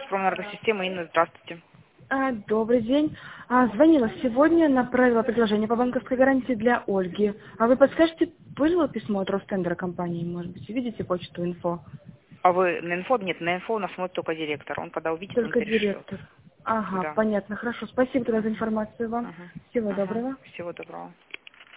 Газпромэнергосистема. Инна, здравствуйте. Добрый день. Звонила сегодня, направила предложение по банковской гарантии для Ольги. А вы подскажете, было письмо от Ростендера компании, может быть, видите почту инфо? А вы на инфо? Нет, на инфо у нас смотрит только директор. Он когда увидит, он Только перешлет. директор. Ага, Да. понятно, хорошо. Спасибо тогда за информацию вам. Ага. Всего Ага. доброго. Всего доброго.